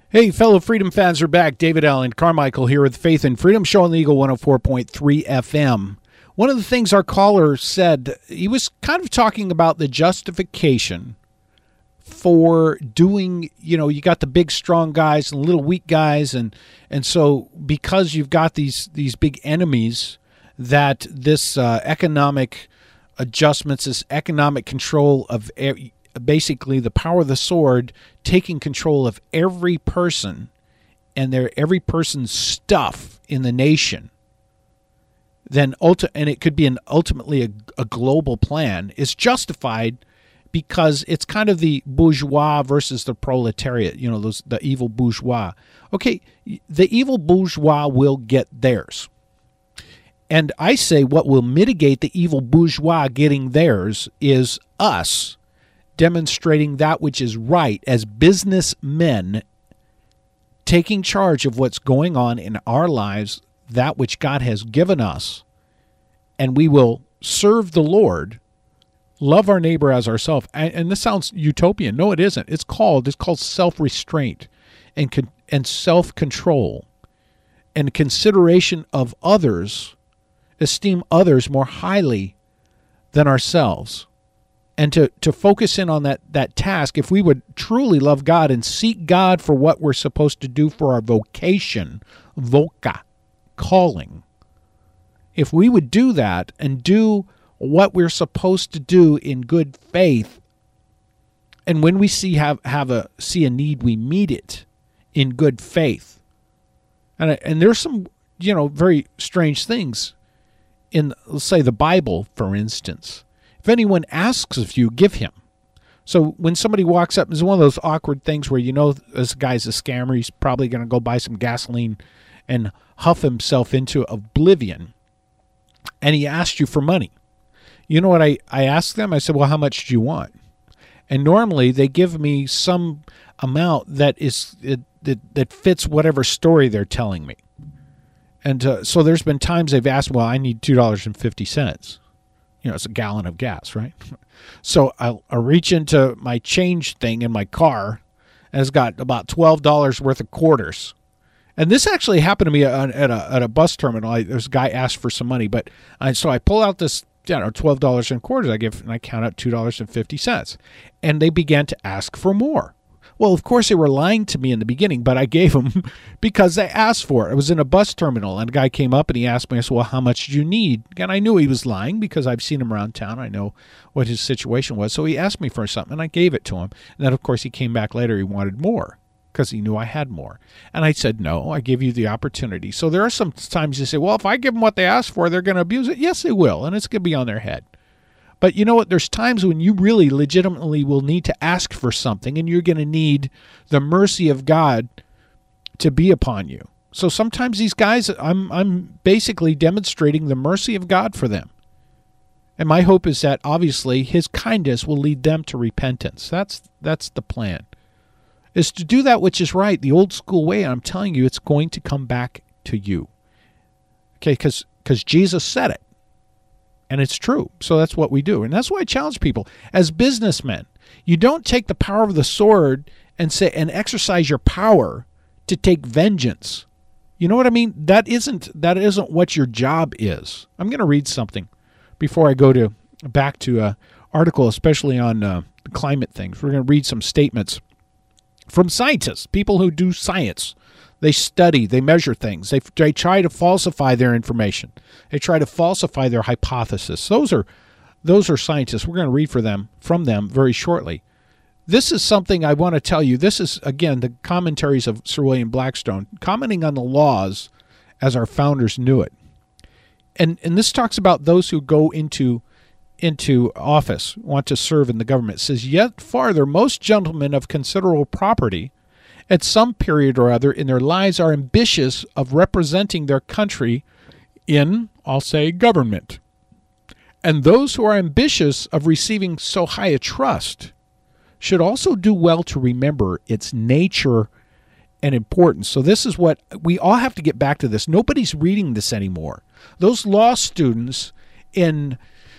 Hey, fellow Freedom fans are back. David Allen Carmichael here with Faith and Freedom Show on the Eagle 104.3 FM. One of the things our caller said, he was kind of talking about the justification for doing, you got the big strong guys and little weak guys, and so because you've got these big enemies, that this economic adjustments, this economic control of basically the power of the sword, taking control of every person and every person's stuff in the nation, then and it could be ultimately a global plan, is justified because it's kind of the bourgeois versus the proletariat, the evil bourgeois. Okay, the evil bourgeois will get theirs. And I say what will mitigate the evil bourgeois getting theirs is us demonstrating that which is right as businessmen, taking charge of what's going on in our lives, that which God has given us, and we will serve the Lord, love our neighbor as ourselves. And this sounds utopian. No, it isn't. It's called self-restraint and self-control and consideration of others, esteem others more highly than ourselves. And to focus in on that task, if we would truly love God and seek God for what we're supposed to do for our vocation, voca, calling, if we would do that and do what we're supposed to do in good faith, and when we see a need, we meet it in good faith. And there's some very strange things in, let's say, the Bible, for instance. If anyone asks of you, give him. So when somebody walks up, it's one of those awkward things where this guy's a scammer. He's probably going to go buy some gasoline and huff himself into oblivion. And he asked you for money. You know what I asked them? I said, well, how much do you want? And normally they give me some amount that fits whatever story they're telling me. And so there's been times they've asked, well, I need $2.50. It's a gallon of gas, right? So I'll reach into my change thing in my car, and it's got about $12 worth of quarters. And this actually happened to me at a bus terminal. There's a guy asked for some money, so I pull out this $12 in quarters and I count out $2.50. And they began to ask for more. Well, of course, they were lying to me in the beginning, but I gave them because they asked for it. I was in a bus terminal, and a guy came up and he asked me, I said, well, how much do you need? And I knew he was lying because I've seen him around town. I know what his situation was. So he asked me for something, and I gave it to him. And then, of course, he came back later. He wanted more because he knew I had more. And I said, no, I give you the opportunity. So there are some times you say, well, if I give them what they asked for, they're going to abuse it. Yes, they will, and it's going to be on their head. But you know what? There's times when you really legitimately will need to ask for something, and you're going to need the mercy of God to be upon you. So sometimes these guys, I'm basically demonstrating the mercy of God for them. And my hope is that obviously his kindness will lead them to repentance. That's the plan, is to do that which is right, the old school way. And I'm telling you, it's going to come back to you. Okay, because Jesus said it. And it's true. So that's what we do. And that's why I challenge people. As businessmen, you don't take the power of the sword and exercise your power to take vengeance. You know what I mean? That isn't what your job is. I'm going to read something before I go back to an article, especially on climate things. We're going to read some statements from scientists, people who do science. They study, they measure things. They try to falsify their information. They try to falsify their hypothesis. Those are scientists. We're going to read from them very shortly. This is something I want to tell you. This is, again, the commentaries of Sir William Blackstone, commenting on the laws as our founders knew it. And this talks about those who go into office, want to serve in the government. It says, yet farther, most gentlemen of considerable property at some period or other in their lives are ambitious of representing their country in, I'll say, government. And those who are ambitious of receiving so high a trust should also do well to remember its nature and importance. So this is what we all have to get back to this. Nobody's reading this anymore. Those law students in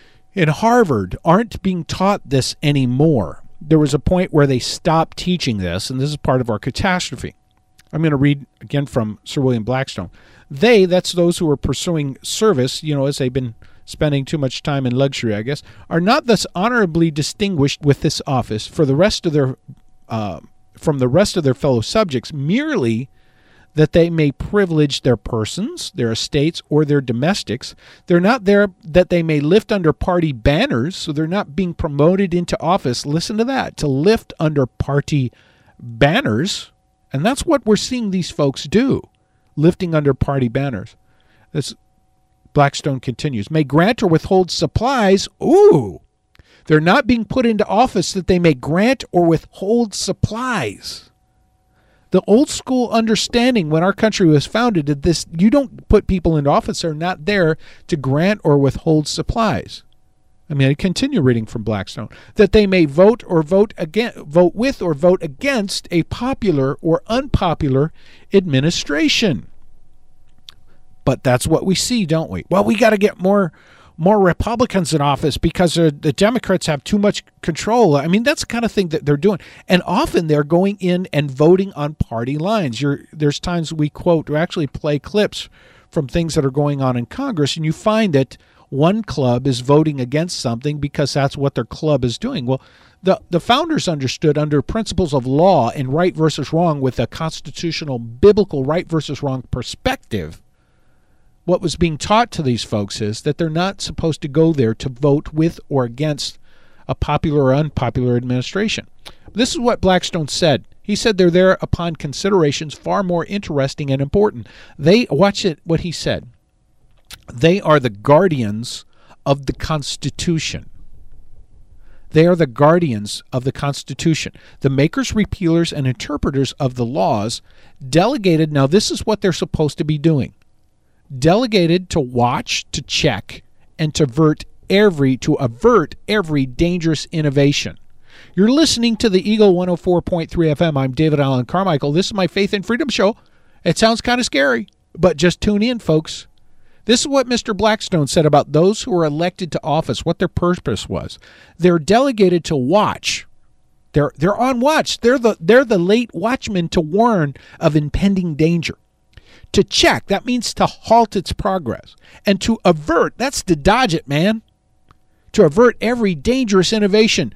Harvard aren't being taught this anymore. There was a point where they stopped teaching this, and this is part of our catastrophe. I'm going to read again from Sir William Blackstone. They, that's those who are pursuing service, as they've been spending too much time in luxury, I guess, are not thus honorably distinguished with this office for the rest of their from the rest of their fellow subjects, merely that they may privilege their persons, their estates, or their domestics. They're not there that they may lift under party banners, so they're not being promoted into office. Listen to that, to lift under party banners. And that's what we're seeing these folks do, lifting under party banners. This Blackstone continues, may grant or withhold supplies. Ooh, they're not being put into office that they may grant or withhold supplies. The old school understanding when our country was founded did this, you don't put people into office, they're not there to grant or withhold supplies. I continue reading from Blackstone. That they may vote with or vote against a popular or unpopular administration. But that's what we see, don't we? Well, we got to get more Republicans in office because the Democrats have too much control. That's the kind of thing that they're doing. And often they're going in and voting on party lines. There's times we actually play clips from things that are going on in Congress, and you find that one club is voting against something because that's what their club is doing. Well, the founders understood under principles of law and right versus wrong with a constitutional, biblical right versus wrong perspective. What was being taught to these folks is that they're not supposed to go there to vote with or against a popular or unpopular administration. This is what Blackstone said. He said they're there upon considerations far more interesting and important. Watch it, what he said. They are the guardians of the Constitution. They are the guardians of the Constitution. The makers, repealers, and interpreters of the laws delegated, now this is what they're supposed to be doing. Delegated to watch, to check, and to avert every dangerous innovation. You're listening to the Eagle 104.3 FM. I'm David Allen Carmichael. This is my Faith and Freedom Show. It sounds kind of scary, but just tune in, folks. This is what Mr. Blackstone said about those who are elected to office, what their purpose was. They're delegated to watch. They're on watch. They're the late watchmen to warn of impending danger. To check, that means to halt its progress. And to avert, that's to dodge it, man. To avert every dangerous innovation.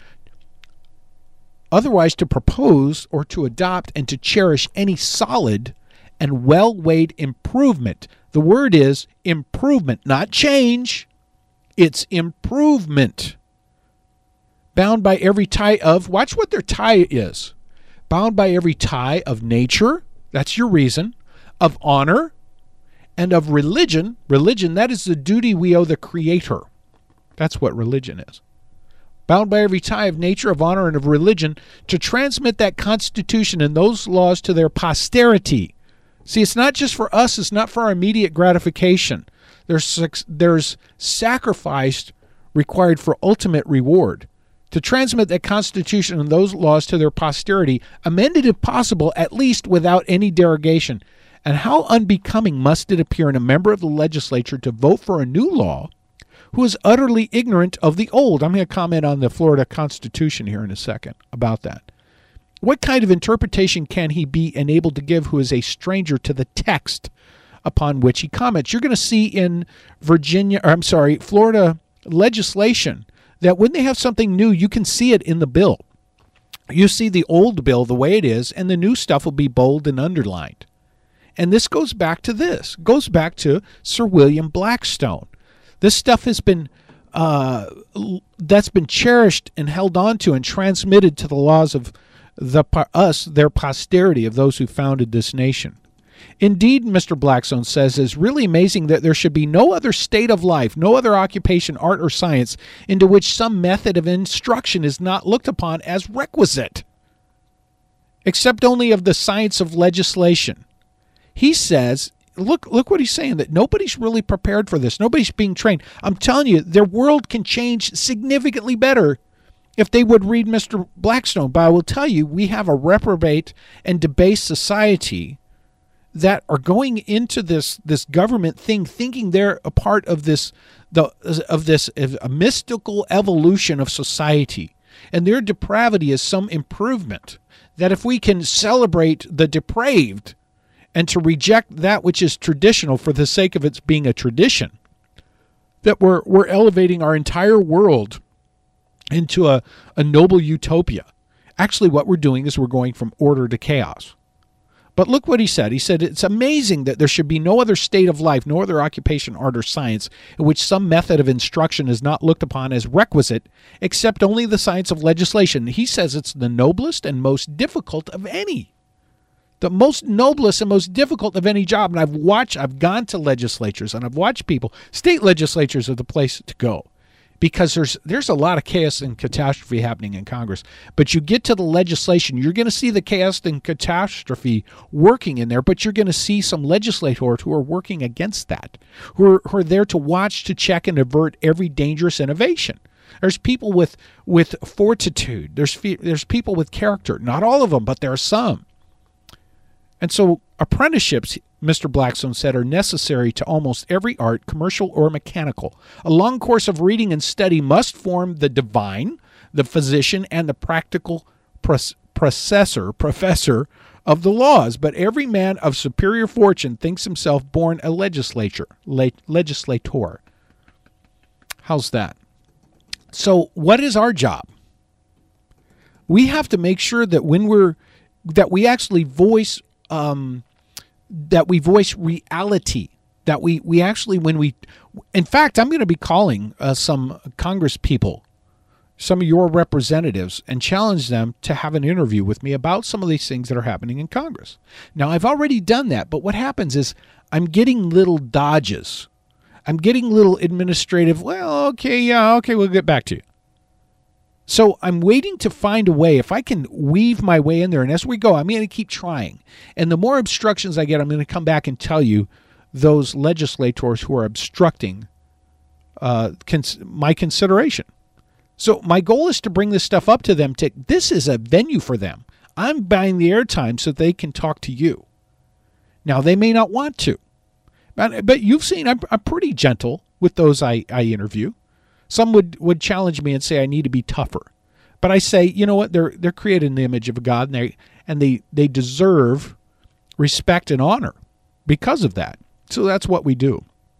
Otherwise, to propose or to adopt and to cherish any solid and well-weighed improvement. The word is improvement, not change. It's improvement. Bound by every tie of, watch what their tie is. Bound by every tie of nature, that's your reason, of honor, and of religion. Religion, that is the duty we owe the Creator. That's what religion is. Bound by every tie of nature, of honor, and of religion, to transmit that Constitution and those laws to their posterity. See, it's not just for us. It's not for our immediate gratification. There's sacrifice required for ultimate reward. To transmit that Constitution and those laws to their posterity, amended if possible, at least without any derogation. And how unbecoming must it appear in a member of the legislature to vote for a new law who is utterly ignorant of the old? I'm going to comment on the Florida Constitution here in a second about that. What kind of interpretation can he be enabled to give who is a stranger to the text upon which he comments? You're going to see in Florida legislation that when they have something new, you can see it in the bill. You see the old bill the way it is, and the new stuff will be bold and underlined. And this goes back to Sir William Blackstone. This stuff has been that's been cherished and held on to and transmitted to the laws of their posterity, of those who founded this nation. Indeed, Mr. Blackstone says, it's really amazing that there should be no other state of life, no other occupation, art, or science into which some method of instruction is not looked upon as requisite, except only of the science of legislation. He says, look what he's saying, that nobody's really prepared for this. Nobody's being trained. I'm telling you, their world can change significantly better if they would read Mr. Blackstone. But I will tell you, we have a reprobate and debased society that are going into this government thing, thinking they're a part of this a mystical evolution of society, and their depravity is some improvement. That if we can celebrate the depraved, and to reject that which is traditional for the sake of its being a tradition. That we're elevating our entire world into a noble utopia. Actually, what we're doing is we're going from order to chaos. But look what he said. He said, it's amazing that there should be no other state of life, no other occupation, art, or science in which some method of instruction is not looked upon as requisite, except only the science of legislation. He says it's the noblest and most difficult of any. The most noblest and most difficult of any job. And I've gone to legislatures and I've watched people. State legislatures are the place to go. Because there's a lot of chaos and catastrophe happening in Congress. But you get to the legislation, you're going to see the chaos and catastrophe working in there, but you're going to see some legislators who are working against that, who are there to watch, to check, and avert every dangerous innovation. There's people with fortitude. There's people with character. Not all of them, but there are some. And so apprenticeships, Mr. Blackstone said, are necessary to almost every art, commercial or mechanical. A long course of reading and study must form the divine, the physician, and the practical professor of the laws. But every man of superior fortune thinks himself born a legislator. How's that? So what is our job? We have to make sure that we actually voice reality, that we actually, in fact, I'm going to be calling some Congress people, some of your representatives, and challenge them to have an interview with me about some of these things that are happening in Congress. Now, I've already done that, but what happens is I'm getting little dodges. I'm getting little administrative, we'll get back to you. So I'm waiting to find a way, if I can weave my way in there, and as we go, I'm going to keep trying. And the more obstructions I get, I'm going to come back and tell you those legislators who are obstructing my consideration. So my goal is to bring this stuff up to them. This is a venue for them. I'm buying the airtime so they can talk to you. Now, they may not want to. But you've seen I'm pretty gentle with those I interview. Some would challenge me and say I need to be tougher. But I say, you know what? They're created in the image of God, and they deserve respect and honor because of that. So that's what we do.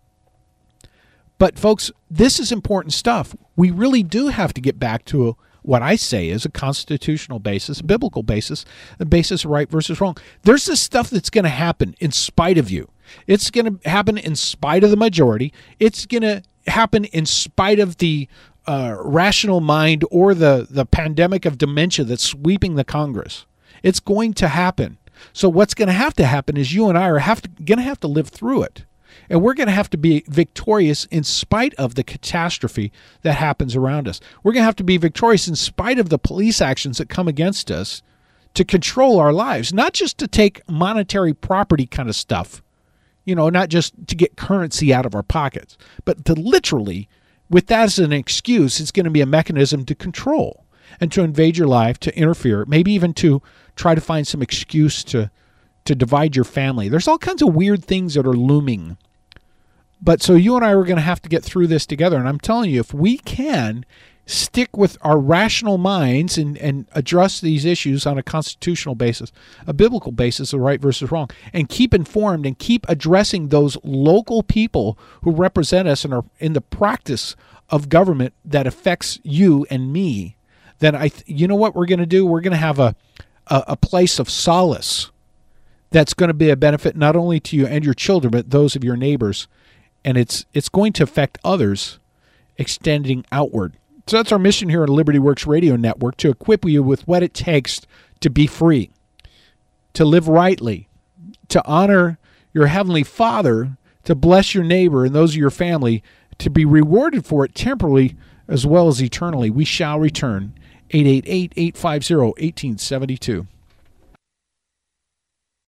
But folks, this is important stuff. We really do have to get back to what I say is a constitutional basis, a biblical basis, a basis of right versus wrong. There's this stuff that's going to happen in spite of you. It's going to happen in spite of the majority. It's going to happen in spite of the rational mind or the pandemic of dementia that's sweeping the Congress. It's going to happen. So what's going to happen is you and I are going to have to live through it. And we're going to have to be victorious in spite of the catastrophe that happens around us. We're going to have to be victorious in spite of the police actions that come against us to control our lives, not just to take monetary property kind of stuff, not just to get currency out of our pockets, but to literally, with that as an excuse, it's going to be a mechanism to control and to invade your life, to interfere, maybe even to try to find some excuse to divide your family. There's all kinds of weird things that are looming. But so you and I are going to have to get through this together. And I'm telling you, if we can stick with our rational minds and address these issues on a constitutional basis, a biblical basis of right versus wrong, and keep informed and keep addressing those local people who represent us and are in the practice of government that affects you and me, then you know what we're going to do? We're going to have a place of solace that's going to be a benefit not only to you and your children, but those of your neighbors. And it's going to affect others, extending outward. So that's our mission here at Liberty Works Radio Network, to equip you with what it takes to be free, to live rightly, to honor your Heavenly Father, to bless your neighbor and those of your family, to be rewarded for it temporally as well as eternally. We shall return. 888-850-1872.